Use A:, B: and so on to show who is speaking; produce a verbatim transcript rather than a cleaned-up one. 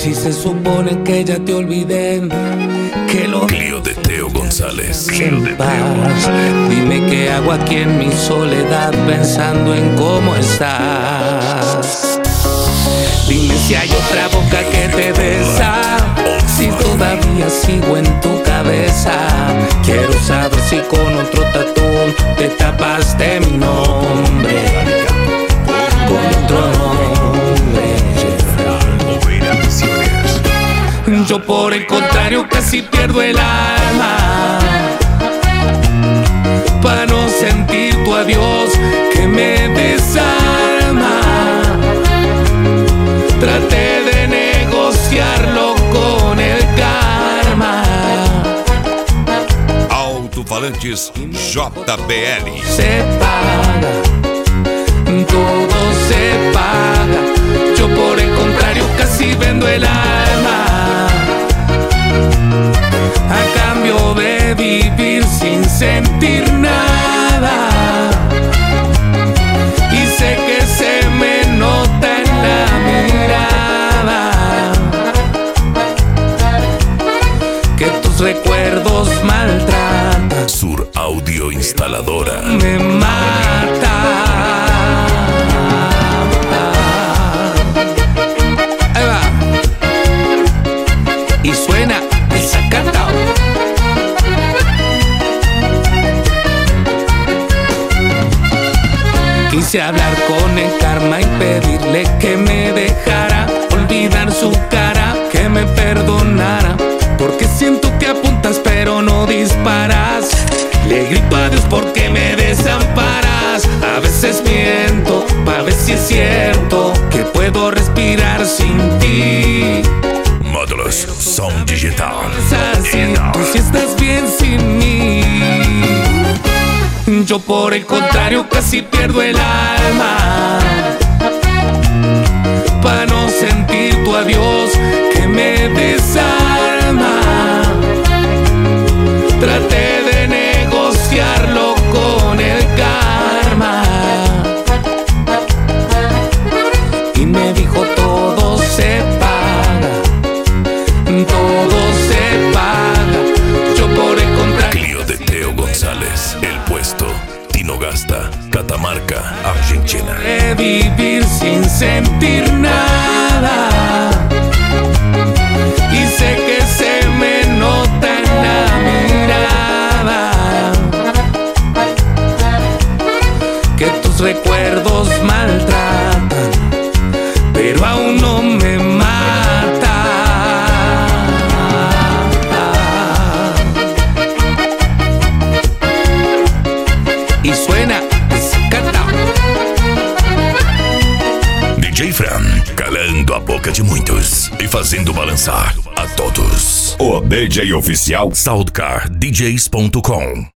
A: Si se supone que ya te olvidé, que lo
B: Clio de Teo González.
A: Clio de Teo González. Dime qué hago aquí en mi soledad pensando en cómo estás. Dime si hay otra boca que te besa, si todavía sigo en tu cabeza. Quiero saber si con otro tatu te tapaste mi nombre, con otro nombre. Yo por el contrario casi pierdo el alma para no sentir tu adiós que me desarma. Traté de negociarlo con el karma.
B: Alto-falantes J B L.
A: Se paga, todo se paga. Yo por el contrario casi vendo el alma a cambio de vivir sin sentir nada. Y sé que se me nota en la mirada que tus recuerdos maltratan.
B: Sur Audio Instaladora.
A: Me mata. Ahí va. Y suena el sacatao. Quise hablar con el karma y pedirle que me dejara olvidar su cara, que me perdonara, porque siento que apuntas pero no disparas. Le grito a Dios porque me desamparas. A veces miento para ver si es cierto que puedo respirar sin ti.
B: Módulos Som Digital.
A: Tú si estás bien sin mí. Yo por el contrario casi pierdo el alma para no sentir tu adiós que me desarma. Traté de negociarlo con el karma y me dijo todo se paga, todo se paga. Yo por el contrario.
B: Clio de Teo González. El Puesto, Tinogasta, Catamarca, Argentina.
A: De vivir sin sentir nada y sé que se me nota en la mirada que tus recuerdos maltratan, pero aún no me mata. Y suena desacatado.
B: D J Fran, calando a boca de muitos e fazendo balançar a todos. O D J oficial Soundcar D Js ponto com.